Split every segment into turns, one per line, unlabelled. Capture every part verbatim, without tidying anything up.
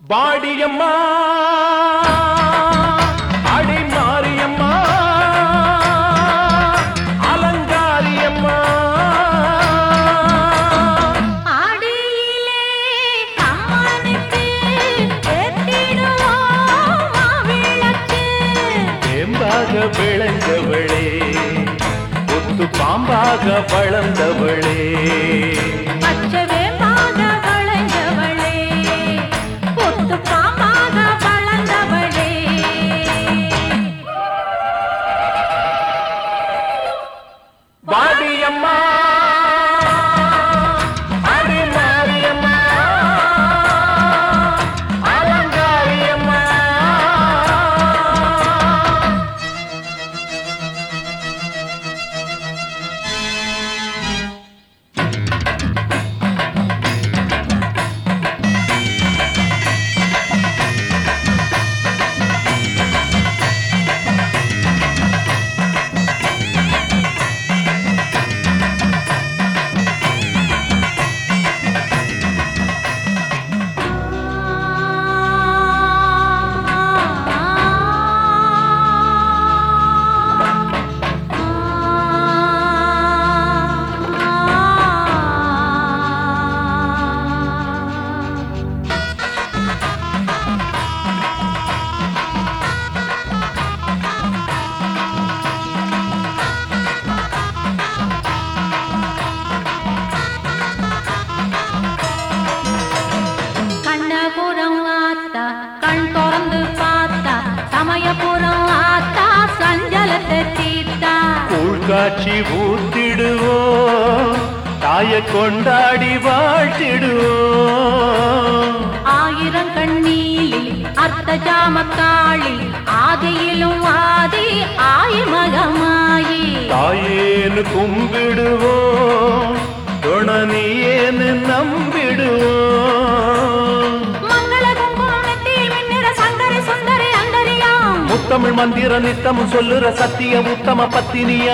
பாடியம்மா அடி மாரியம்மா அலங்காரியம்மா
ஆடியிலே அம்மனுக்கு ஏத்திடுவோம் மாவிளக்கு
தேம்பாக விளைந்தவளே புத்து பாம்பாக வளர்ந்தவளே பாடியம்மா அடி மாரியம்மா அலங்காரியம்மா கண் திறந்து பார்த்தா சமயபுரம் ஆத்தா சஞ்சலத்தை தீர்த்தா உள்காட்சி ஊத்திடுவோம் தாய கொண்டாடி வாழ்த்திடுவோம் ஆயிரம் கண்ணீலி அர்த்த ஜாமக்காளி ஆதியிலும் ஆதி ஆயி மகமாயி தாயேன்னு கும்பிடுவோம் துணனியேன்னு நம்பிடுவோம் தமிழ் மந்திர நித்தமும் சொல்லுற சத்திய உத்தம பத்தினியா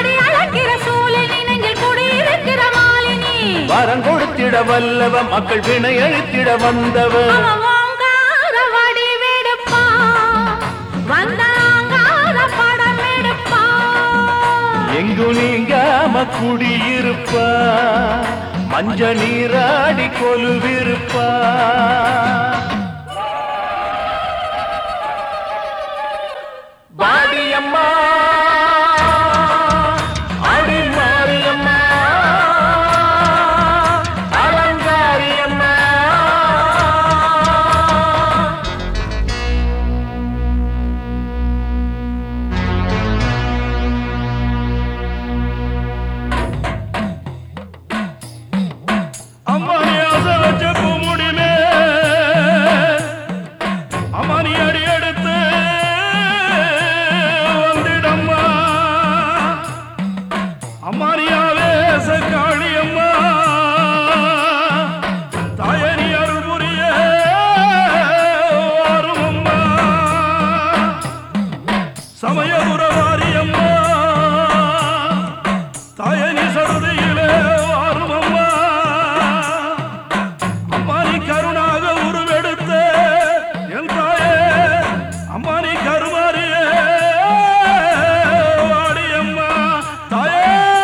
வரம் கொடுத்திட வல்லவ மக்கள் வினை அழித்திட வந்தவ எங்கு நீங்காம குடியிருப்பா மஞ்ச நீராடி கொலுவிருப்பா பாடியம்மா அடி மாரியம்மா அலங்காரியம்மா அம்மா நீ ஆசை வச்ச பூமுடிமே அம்மா நீ அடி எடுத்து அம்மாரியாவே சக்காளியம்மா தாயனி அருள்புரிய வருமம்மா சமயபுரவாரியம்மா தாயனி சருதியிலே வருமம்மா அம்மானி கருணாக உருவெடுத்த என் தாயே அம்மானி கருமாரியே வாடியம்மா தாயே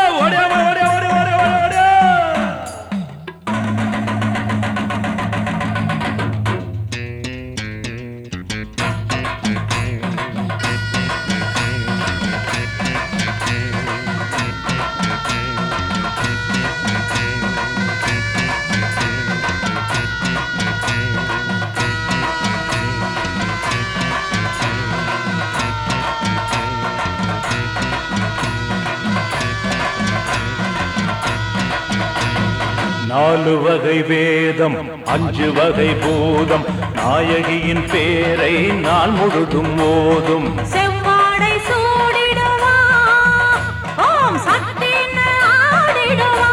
நாலு வகை வேதம் அஞ்சு வகை பூதம் நாயகியின் பேரை நாள் முழுதும் ஓதும்
செவ்வாடை சூடிடுவா ஓம் சக்தி ஆடிடுவா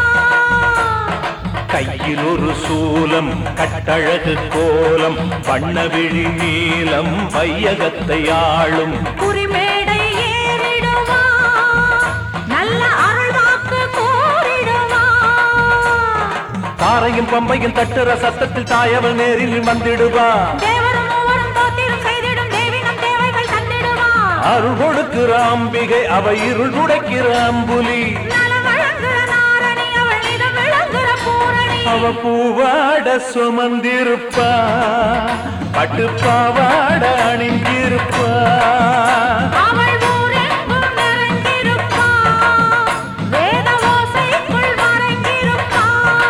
கையில் ஒரு சூலம் கட்டழகு கோலம் வண்ணவிழி நீலம் வையகத்தை ஆளும்
குறிமேடை ஏறிடுவா நல்ல அருள்வாக்கு கூறிடுவா
தாரையும் பம்பையும் தட்டுற சத்தத்தில் தாயவள் நேரில் வந்திடுவா
தேவரும் மூவரும் தோத்திரும் செய்திடும் தேவினம் தேவைகள் தந்திடுவா
அருள் கொடுக்கிற அம்பிகை அவ இருள் துடைக்கிற அம்புலி
நலம் வழங்குற நாரணி அவள் நிலம் விளங்குற பூரணி
அவ பூவாட சுமந்திருப்பா பட்டு பாவாட அணிஞ்சிருப்பா
அவள் ஊரெங்கும் நிறைந்திருப்பா வேத ஓசைக்குள் மறைந்திருப்பா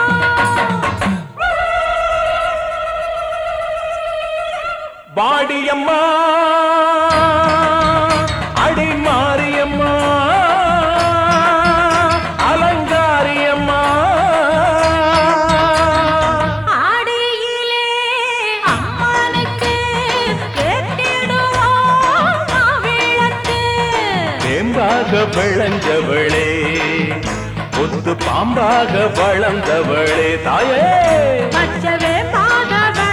வாடியம்மா அடி மாரியம்மா அலங்காரியம்மா
ஆடியிலே அம்மனுக்கு ஏற்றிடுவோம் மாவிளக்கு
தேம்பாக விளைஞ்சவளே ஒத்து பாம்பாக வளர்ந்தவளே தாயே
பச்சவே பாக